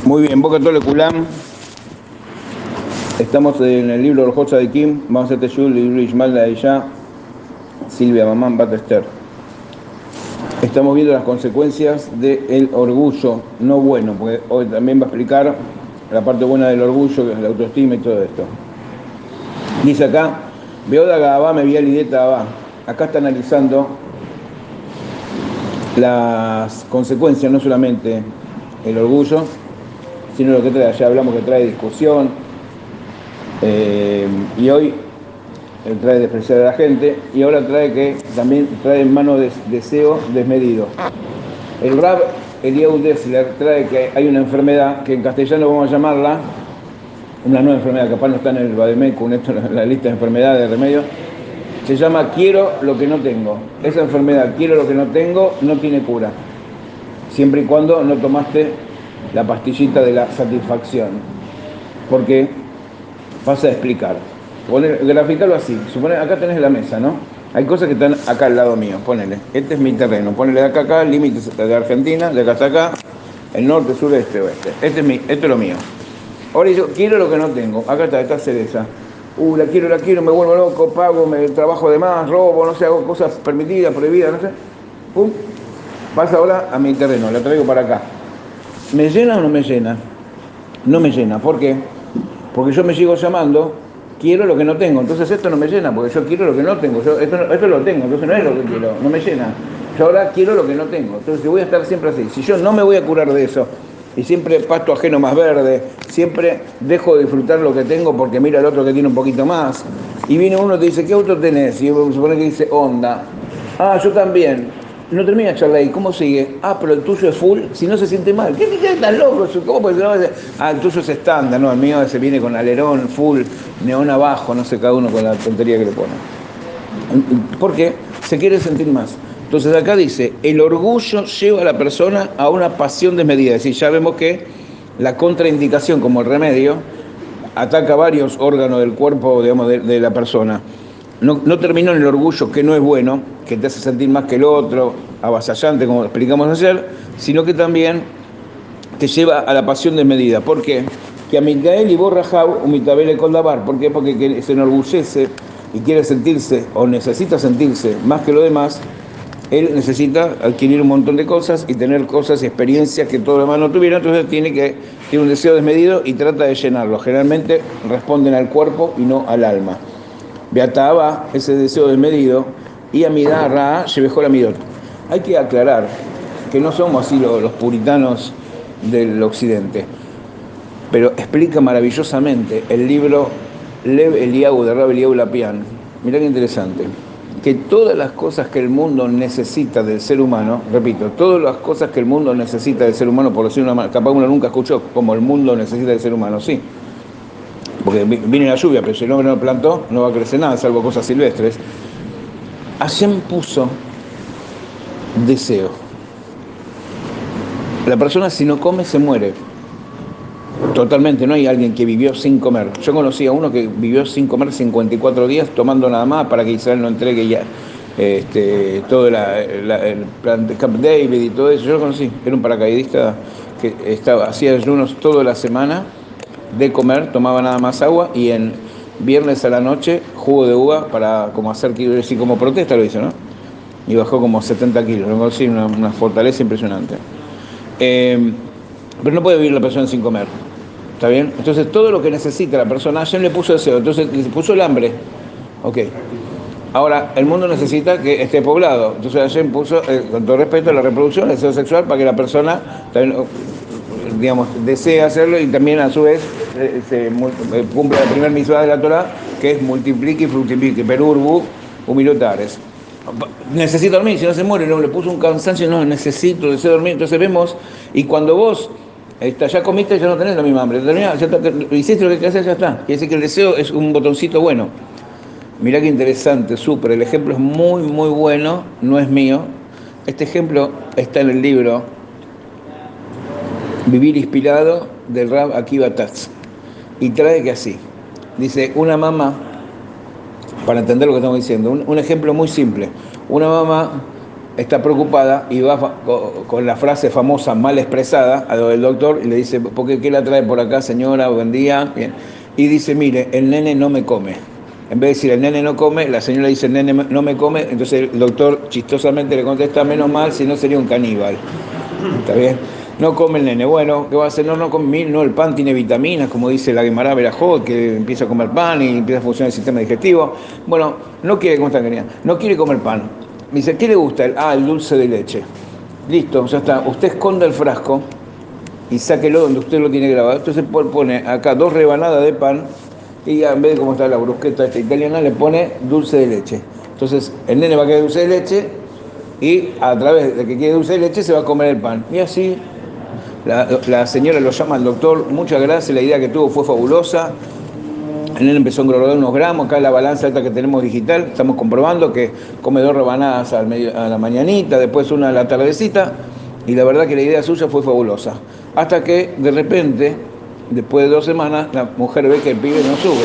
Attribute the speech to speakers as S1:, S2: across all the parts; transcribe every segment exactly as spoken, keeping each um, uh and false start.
S1: Muy bien, Boca Tole Kulam. Estamos en el libro Rojosa de Kim. Vamos a hacer Teshul, el libro Ishmael de Aisha, Silvia Mamán Batester. Estamos viendo las consecuencias del orgullo no bueno, porque hoy también va a explicar la parte buena del orgullo, que es la autoestima y todo esto. Dice acá, Beoda Gabá me vía lideta Abá. Acá está analizando las consecuencias, no solamente el orgullo, sino lo que trae. Ya hablamos que trae discusión, eh, y hoy él trae despreciar a la gente, y ahora trae que también trae en mano de, deseo desmedido. El Rab Eliyahu Dessler trae que hay una enfermedad que en castellano vamos a llamarla, una nueva enfermedad, capaz no está en el Bademecum, esto en la lista de enfermedades, de remedios, se llama quiero lo que no tengo. Esa enfermedad, quiero lo que no tengo, no tiene cura, siempre y cuando no tomaste la pastillita de la satisfacción. Porque pasa a explicar. Poner, graficarlo así. Supone, acá tenés la mesa, ¿no? Hay cosas que están acá al lado mío. Ponele. Este es mi terreno. Ponele de acá a acá, límites de Argentina, de acá hasta acá, el norte, sur, este, oeste. Este es mi, esto es lo mío. Ahora yo quiero lo que no tengo. Acá está, esta cereza. Uh, la quiero, la quiero, me vuelvo loco, pago, me trabajo de más, robo, no sé, hago cosas permitidas, prohibidas, no sé. Pum. Pasa ahora a mi terreno, la traigo para acá. ¿Me llena o no me llena? No me llena. ¿Por qué? Porque yo me sigo llamando, quiero lo que no tengo. Entonces esto no me llena, porque yo quiero lo que no tengo. Yo, esto, esto lo tengo, entonces no es lo que quiero, no me llena. Yo ahora quiero lo que no tengo. Entonces yo voy a estar siempre así. Si yo no me voy a curar de eso, y siempre pasto ajeno más verde, siempre dejo de disfrutar lo que tengo porque mira al otro que tiene un poquito más, y viene uno y te dice, ¿qué auto tenés? Y se supone que dice Honda. Ah, yo también. No termina charla ahí, ¿cómo sigue? Ah, pero el tuyo es full, si no se siente mal. ¿Qué te tan loco? ¿Cómo puede ser? Ah, el tuyo es estándar, no, el mío se viene con alerón, full, neón abajo, no sé, cada uno con la tontería que le pone. ¿Por qué? Se quiere sentir más. Entonces acá dice, el orgullo lleva a la persona a una pasión desmedida. Es decir, ya vemos que la contraindicación como el remedio ataca varios órganos del cuerpo, digamos, de, de la persona. No, no terminó en el orgullo, que no es bueno, que te hace sentir más que el otro, avasallante, como explicamos ayer, sino que también te lleva a la pasión desmedida. ¿Por qué? Que a Mikael y Borrajau, Umitabele Koldabar. ¿Por qué? Porque se enorgullece y quiere sentirse, o necesita sentirse más que lo demás. Él necesita adquirir un montón de cosas y tener cosas y experiencias que todo lo demás no tuviera, entonces tiene que tiene un deseo desmedido y trata de llenarlo. Generalmente responden al cuerpo y no al alma. Beataba ese deseo desmedido y Amidá Ra Shebejol Amidot. Hay que aclarar que no somos así los, los puritanos del occidente, pero explica maravillosamente el libro Lev Eliyahu de Rab Eliyahu Lapian. Mirá qué interesante, que todas las cosas que el mundo necesita del ser humano, repito, todas las cosas que el mundo necesita del ser humano, por decir una manera, capaz uno nunca escuchó como el mundo necesita del ser humano, sí. Porque viene la lluvia, pero si el hombre no plantó, no va a crecer nada, salvo cosas silvestres. Hashem puso deseo. La persona si no come se muere. Totalmente, no hay alguien que vivió sin comer. Yo conocí a uno que vivió sin comer cincuenta y cuatro días, tomando nada más para que Israel no entregue ya este, todo la, la, el plan de Camp David y todo eso. Yo lo conocí, era un paracaidista que estaba, hacía ayunos toda la semana de comer, tomaba nada más agua y en viernes a la noche jugo de uva para como hacer, decir, como protesta lo hizo, ¿no? Y bajó como setenta kilos, ¿no? Sí, una, una fortaleza impresionante. Eh, pero no puede vivir la persona sin comer, ¿está bien? Entonces todo lo que necesita la persona, Hashem le puso deseo, entonces le puso el hambre, ok. Ahora, el mundo necesita que esté poblado, entonces Hashem puso, eh, con todo respeto, la reproducción, el deseo sexual, para que la persona también, digamos, desea hacerlo y también a su vez eh, se eh, cumple la primera mitzvah de la Torah, que es multiplique y fructifique, perurbu, humilotares. Necesito dormir, si no se muere, no le puso un cansancio, no, necesito, deseo dormir, entonces vemos, y cuando vos está, ya comiste, ya no tenés la misma hambre, ya está, hiciste lo que querés hacer, ya está, quiere decir que el deseo es un botoncito bueno. Mirá qué interesante, súper, el ejemplo es muy, muy bueno, no es mío, este ejemplo está en el libro Vivir Inspirado del Rab Akiva Tatz, y trae que así, dice, una mamá, para entender lo que estamos diciendo, un, un ejemplo muy simple, una mamá está preocupada y va con la frase famosa mal expresada a lo del doctor y le dice, ¿por qué, qué la trae por acá, señora? Buen día. Bien. Y dice, mire, el nene no me come. En vez de decir el nene no come, la señora dice el nene no me come, entonces el doctor chistosamente le contesta, menos mal, si no sería un caníbal. ¿Está bien? No come el nene. Bueno, ¿qué va a hacer? No, no come, no, el pan tiene vitaminas, como dice la Guimara Berajot, que empieza a comer pan y empieza a funcionar el sistema digestivo. Bueno, no quiere, ¿cómo está, querida? No quiere comer pan. Me dice, ¿qué le gusta? El, ah, el dulce de leche. Listo, ya está. Usted esconda el frasco y sáquelo donde usted lo tiene grabado. Entonces pone acá dos rebanadas de pan y en vez de como está la brusqueta esta italiana, le pone dulce de leche. Entonces el nene va a querer dulce de leche y a través de que quiere dulce de leche se va a comer el pan. Y así la, la señora lo llama al doctor, muchas gracias, la idea que tuvo fue fabulosa. El nene empezó a engordar unos gramos, acá en la balanza esta que tenemos digital, estamos comprobando que come dos rebanadas al medio, a la mañanita, después una a la tardecita, y la verdad que la idea suya fue fabulosa. Hasta que de repente, después de dos semanas, la mujer ve que el pibe no sube.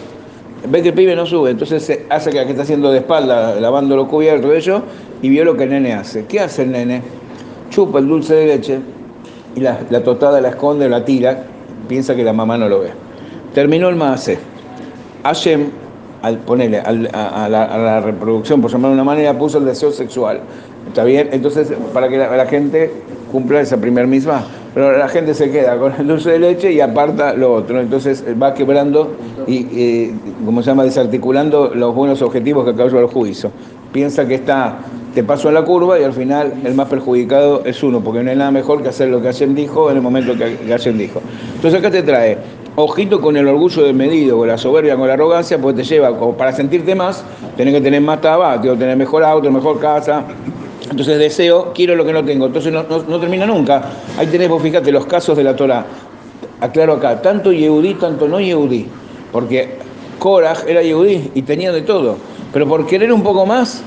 S1: Ve que el pibe no sube, entonces se hace que está haciendo de espalda, lavando los cubiertos de ellos, y vio lo que el nene hace. ¿Qué hace el nene? Chupa el dulce de leche y la, la totada la esconde o la tira, piensa que la mamá no lo ve. Terminó el maasé. Hashem, al ponerle al, a, a, la, a la reproducción, por llamarlo de una manera, puso el deseo sexual. ¿Está bien? Entonces, para que la, la gente cumpla esa primer misma, pero la gente se queda con el dulce de leche y aparta lo otro. Entonces va quebrando y, eh, como se llama, desarticulando los buenos objetivos que causó el juicio. Piensa que está, te paso en la curva y al final el más perjudicado es uno, porque no hay nada mejor que hacer lo que Hashem dijo en el momento que Hashem dijo. Entonces acá te trae, ojito con el orgullo desmedido, con la soberbia, con la arrogancia, porque te lleva, como para sentirte más, tenés que tener más tabaco, tengo que tener mejor auto, mejor casa. Entonces deseo, quiero lo que no tengo. Entonces no, no, no termina nunca. Ahí tenés, vos fíjate, los casos de la Torá. Aclaro acá, tanto Yehudí, tanto no Yehudí. Porque Koraj era Yehudí y tenía de todo. Pero por querer un poco más,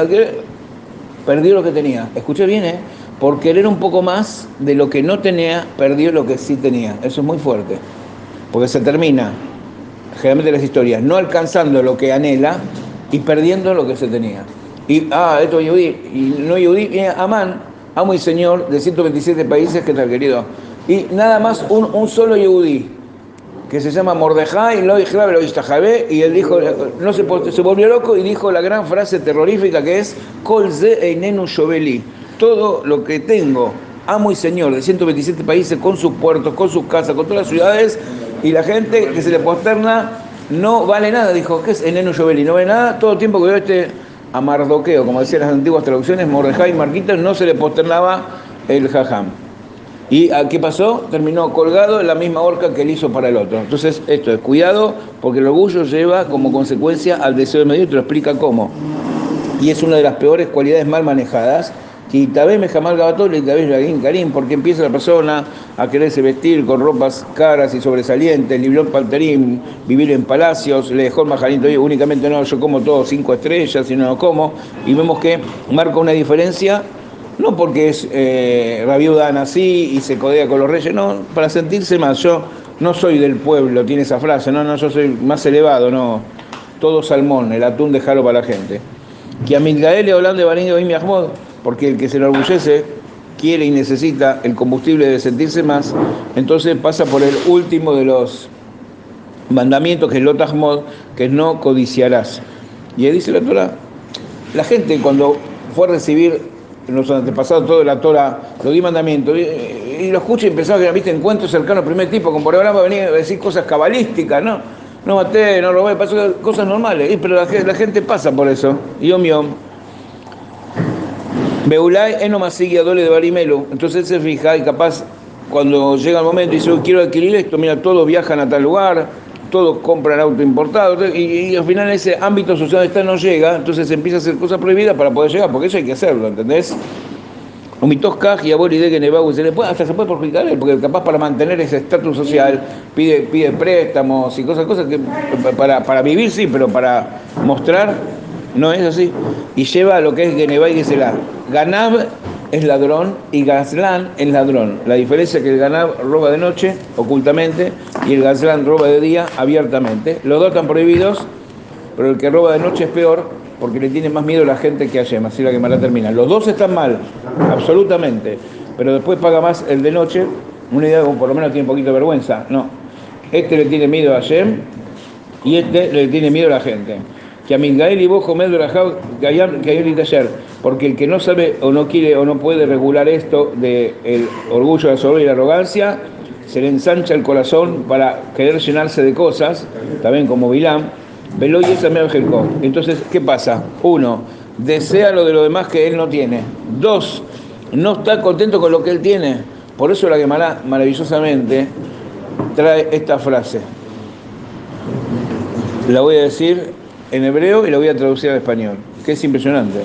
S1: perdió lo que tenía. Escuché bien, ¿eh? Por querer un poco más de lo que no tenía, perdió lo que sí tenía. Eso es muy fuerte. Porque se termina, generalmente las historias, no alcanzando lo que anhela y perdiendo lo que se tenía. Y, ah, esto es Yehudí, y no Yehudí, viene Amán, amo y señor de ciento veintisiete países, que tal, querido. Y nada más un, un solo Yehudí, que se llama Mordejai, lo lo y él dijo, no se, se volvió loco y dijo la gran frase terrorífica que es, Kol ze einenu shoveli, todo lo que tengo, amo y señor de ciento veintisiete países, con sus puertos, con sus casas, con todas las ciudades, y la gente que se le posterna no vale nada, dijo, ¿qué es einenu shoveli? No vale nada, todo el tiempo que veo este a Mardoqueo, como decían las antiguas traducciones, Mordejai y Marquita, no se le posternaba el jajam. ¿Y a qué pasó? Terminó colgado en la misma horca que él hizo para el otro. Entonces, esto es cuidado, porque el orgullo lleva como consecuencia al deseo de medio, y te lo explica cómo. Y es una de las peores cualidades mal manejadas. Y tabé me jamal gabatol y tabé yagin karim, porque empieza la persona a quererse vestir con ropas caras y sobresalientes, librón palterín, vivir en palacios, le dejó el majarito únicamente no, yo como todo cinco estrellas y no lo como, y vemos que marca una diferencia, no porque es eh, rabiuda así y se codea con los reyes, no, para sentirse más, yo no soy del pueblo, tiene esa frase, no, no, yo soy más elevado, no, todo salmón, el atún déjalo para la gente. Que a Milgael hablando de Barín y Ahmod, porque el que se enorgullece quiere y necesita el combustible de sentirse más, entonces pasa por el último de los mandamientos, que es Lot Ahmod, que es no codiciarás. Y ahí dice la Torah, la gente cuando fue a recibir en los antepasados toda la Torah, los diez mandamientos, y, y lo escucha y pensaba que viste encuentros cercanos al primer tipo, como por ahora va a venir a decir cosas cabalísticas, ¿no? No maté, no robé, pasó cosas normales, y, pero la, la gente pasa por eso, yom yom. Beulay eno masigue a dole de Barimelo, entonces él se fija y capaz cuando llega el momento y dice, quiero adquirir esto, mira, todos viajan a tal lugar, todos compran auto importado, y, y al final ese ámbito social donde está no llega, entonces empieza a hacer cosas prohibidas para poder llegar, porque eso hay que hacerlo, ¿entendés? Omitos kaj y abolide que nevau, se le puede, hasta se puede perjudicar él, porque capaz para mantener ese estatus social pide, pide préstamos y cosas, cosas que para, para vivir sí, pero para mostrar no es así. Y lleva a lo que es Genevá y Geselá. Ganab es ladrón y Gazlán es ladrón. La diferencia es que el Ganab roba de noche, ocultamente, y el Gazlán roba de día, abiertamente. Los dos están prohibidos, pero el que roba de noche es peor, porque le tiene más miedo a la gente que a Hashem, así la Gemara termina. Los dos están mal, absolutamente, pero después paga más el de noche, una idea como por lo menos tiene un poquito de vergüenza. No, este le tiene miedo a Hashem y este le tiene miedo a la gente. Que a Miguel y vos comés durajado que ayer ayer, porque el que no sabe o no quiere o no puede regular esto del orgullo, la soberbia y la arrogancia, se le ensancha el corazón para querer llenarse de cosas, también como Bilam, veló y esa me ajelcó. Entonces, ¿qué pasa? Uno, desea lo de lo demás que él no tiene. Dos, no está contento con lo que él tiene. Por eso la Gemara maravillosamente trae esta frase. La voy a decir en hebreo y la voy a traducir al español, que es impresionante.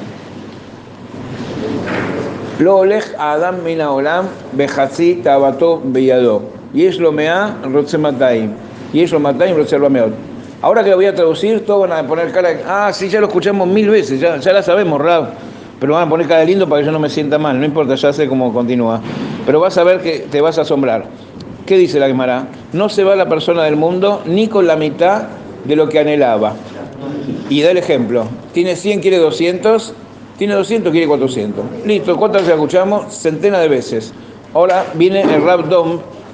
S1: Lo olej Adam min haolam behatzi tabato beyado. Yesh lo mea rotze matayim. Yesh lo matayim rotze arbameot. Ahora que lo voy a traducir, todos van a poner cara de, ah, sí, ya lo escuchamos mil veces, ya, ya la sabemos, Rab. Pero van a poner cara de lindo para que yo no me sienta mal, no importa, ya sé cómo continúa. Pero vas a ver que te vas a asombrar. ¿Qué dice la Gemara? No se va la persona del mundo ni con la mitad de lo que anhelaba. Y da el ejemplo. Tiene cien, quiere doscientos. Tiene doscientos, quiere cuatrocientos. Listo, ¿cuántas veces escuchamos? Centenas de veces. Ahora viene el Rab Dom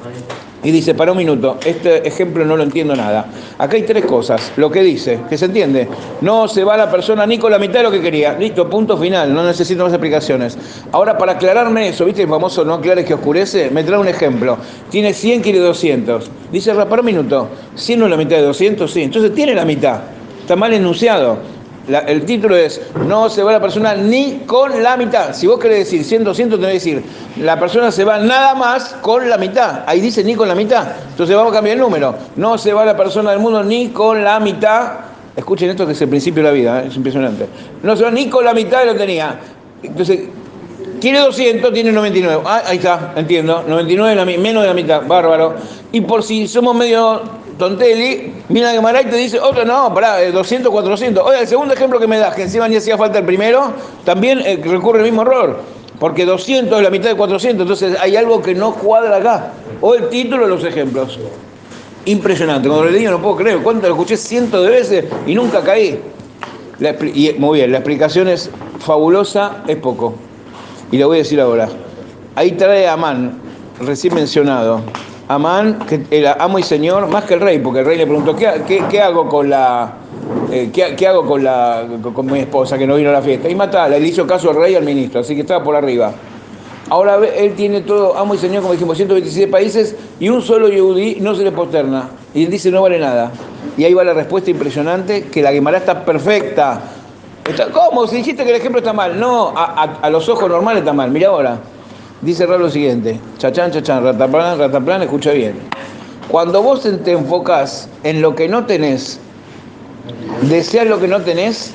S1: y dice, para un minuto, este ejemplo no lo entiendo nada. Acá hay tres cosas. Lo que dice, que se entiende. No se va la persona ni con la mitad de lo que quería. Listo, punto final. No necesito más explicaciones. Ahora, para aclararme eso, ¿viste el famoso no aclares que oscurece? Me trae un ejemplo. Tiene cien, quiere doscientos. Dice, para un minuto, cien no es la mitad de doscientos, sí. Entonces tiene la mitad. Está mal enunciado. La, el título es, no se va la persona ni con la mitad. Si vos querés decir cien, doscientos, tenés que decir, la persona se va nada más con la mitad. Ahí dice ni con la mitad. Entonces vamos a cambiar el número. No se va la persona del mundo ni con la mitad. Escuchen esto que es el principio de la vida, ¿eh? Es impresionante. No se va ni con la mitad de lo que tenía. Entonces, quiere doscientos, tiene noventa y nueve. Ah, ahí está, entiendo. noventa y nueve, la, menos de la mitad. Bárbaro. Y por si somos medio Tonteli, mira que Maray te dice, otro no, pará, doscientos, cuatrocientos. Oye, el segundo ejemplo que me das, que encima ni hacía falta el primero, también eh, recurre al mismo error, porque doscientos es la mitad de cuatrocientos, entonces hay algo que no cuadra acá. O el título de los ejemplos. Impresionante, cuando le digo no puedo creer, cuánto lo escuché cientos de veces y nunca caí. La, y, muy bien, la explicación es fabulosa, es poco. Y lo voy a decir ahora. Ahí trae a Amán, recién mencionado. Amán, que era amo y señor, más que el rey, porque el rey le preguntó, ¿qué, qué, qué hago con la eh, ¿qué, qué hago con la con, con mi esposa que no vino a la fiesta? Y matala, le hizo caso al rey y al ministro, así que estaba por arriba. Ahora él tiene todo, amo y señor, como dijimos, ciento veintisiete países, y un solo yehudí no se le posterna. Y él dice, no vale nada. Y ahí va la respuesta impresionante, que la Gemara está perfecta. Está, ¿cómo? Si dijiste que el ejemplo está mal. No, a, a, a los ojos normales está mal. Mira ahora. Dice Rab lo siguiente, chachán, chachán, rataplan, rataplan, escucha bien. Cuando vos te enfocás en lo que no tenés, deseas lo que no tenés,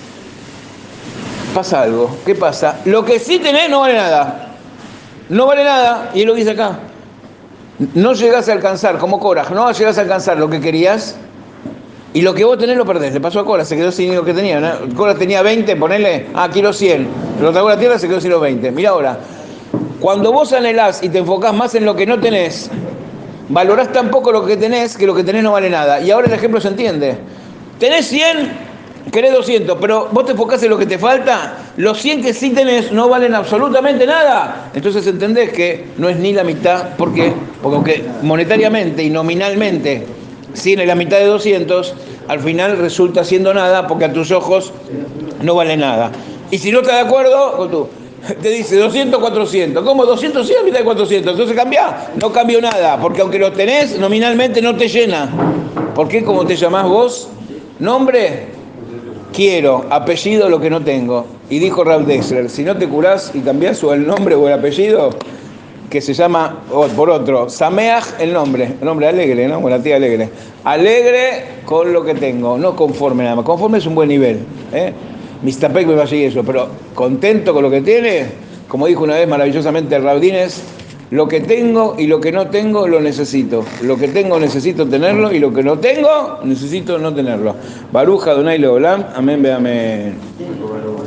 S1: pasa algo. ¿Qué pasa? Lo que sí tenés no vale nada. No vale nada, y él lo dice acá. No llegás a alcanzar, como Korah, no llegás a alcanzar lo que querías, y lo que vos tenés lo perdés. Le pasó a Korah, se quedó sin lo que tenía, ¿no? Korah tenía veinte, ponele, ah, quiero cien. Lo tragó la tierra, se quedó sin los veinte. Mira ahora. Cuando vos anhelás y te enfocás más en lo que no tenés, valorás tan poco lo que tenés que lo que tenés no vale nada. Y ahora el ejemplo se entiende. Tenés cien, querés doscientos, pero vos te enfocás en lo que te falta, los cien que sí tenés no valen absolutamente nada. Entonces entendés que no es ni la mitad. ¿Por qué? Porque aunque monetariamente y nominalmente cien es la mitad de doscientos, al final resulta siendo nada porque a tus ojos no vale nada. Y si no estás de acuerdo con tú, te dice doscientos, cuatrocientos. ¿Cómo? doscientos sí a mitad de cuatrocientos. Entonces cambia. No cambió nada. Porque aunque lo tenés, nominalmente no te llena. ¿Por qué? ¿Cómo te llamás vos? Nombre, quiero. Apellido, lo que no tengo. Y dijo Rav Dexler, si no te curás y cambiás o el nombre o el apellido, que se llama, oh, por otro, Sameach, el nombre. El nombre alegre, ¿no? Buena tía alegre. Alegre con lo que tengo. No conforme nada más. Conforme es un buen nivel, ¿eh? Mistapek me va a seguir eso, pero contento con lo que tiene, como dijo una vez maravillosamente el Rabdines, lo que tengo y lo que no tengo lo necesito. Lo que tengo necesito tenerlo y lo que no tengo necesito no tenerlo. Baruch Adonai Leolam, amén, ve amén.